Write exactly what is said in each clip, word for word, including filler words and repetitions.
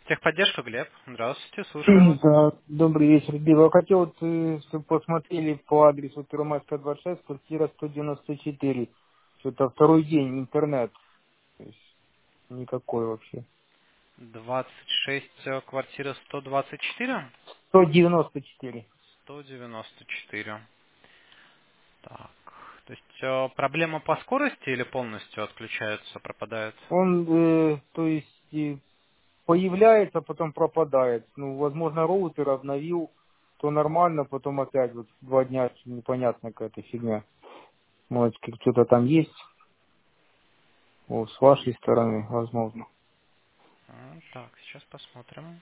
Техподдержка, Глеб. Здравствуйте, слушаю вас. Да, добрый вечер, Билл. Я хотел, вот, э, чтобы посмотрели по адресу Первомайская двадцать шесть, квартира сто девяносто четыре. Что-то второй день интернет. То есть никакой вообще. двадцать шесть, э, квартира сто двадцать четыре? сто девяносто четыре. сто девяносто четыре. Так. То есть э, проблема по скорости или полностью отключается, пропадает? Он, э, то есть, э, появляется, потом пропадает. Ну, возможно, роутер обновил, то нормально, потом опять вот два дня непонятно какая-то фигня. Может, что-то там есть, вот, с вашей стороны, возможно. М, Так, сейчас посмотрим.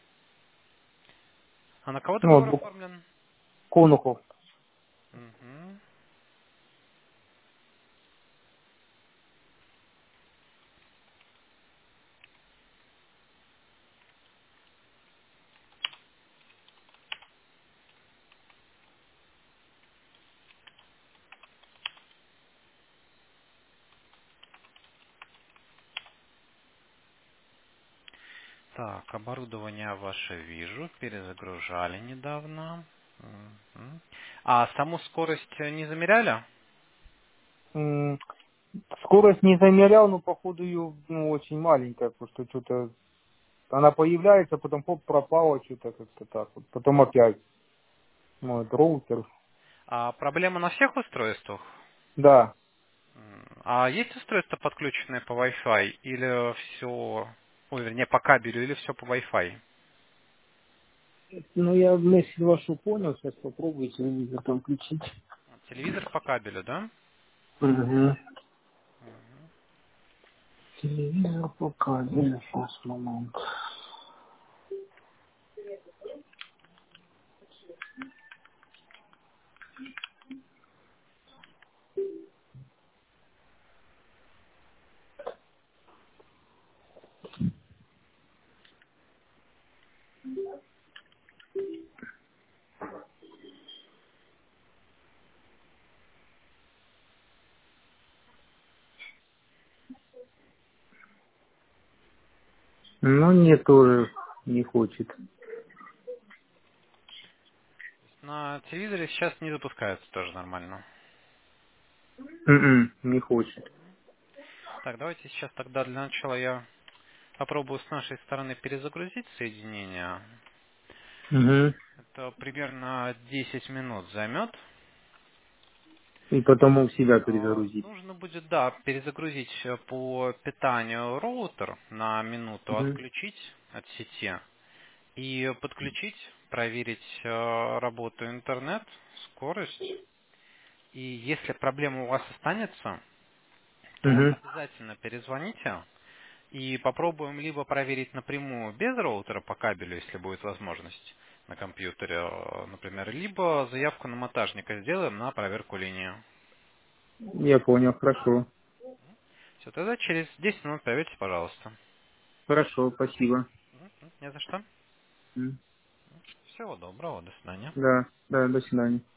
А на кого Ну, договор вот, оформлен? Конухов. Мгм. Так, оборудование ваше вижу, перезагружали недавно. Мгм. А саму скорость э, не замеряли? М, Скорость не замерял, но походу ее ну, очень маленькая, потому что что-то она появляется, потом хоп, пропала, что-то как-то так вот. Потом опять. Вот, роутер. А проблема на всех устройствах? Да. М, А есть устройства, подключенные по Wi-Fi, или все, ой, вернее, по кабелю, или все по Wi-Fi? Ну, я мысль вашу понял, сейчас попробую телевизор там включить. Телевизор по кабелю, да? Угу. Мгм. Телевизор пока, сейчас момент. Ну, нет, тоже не хочет. На телевизоре сейчас не запускается, тоже нормально. М-м, не хочет. Так, давайте сейчас тогда для начала я попробую с нашей стороны перезагрузить соединение. Угу. Это примерно десять минут займет. И потом у себя А, перезагрузить. Нужно будет, да, перезагрузить э, по питанию роутер на минуту, Угу. отключить от сети и подключить, проверить э, работу интернет, скорость. И если проблема у вас останется, то Угу. обязательно перезвоните и попробуем либо проверить напрямую без роутера по кабелю, если будет возможность на компьютере, э, например, либо заявку на монтажника сделаем на проверку линии. Я понял, хорошо. Все, тогда через десять минут проверьте, пожалуйста. Хорошо, спасибо. Мгм, не за что. М. Всего доброго, до свидания. Да, да, до свидания.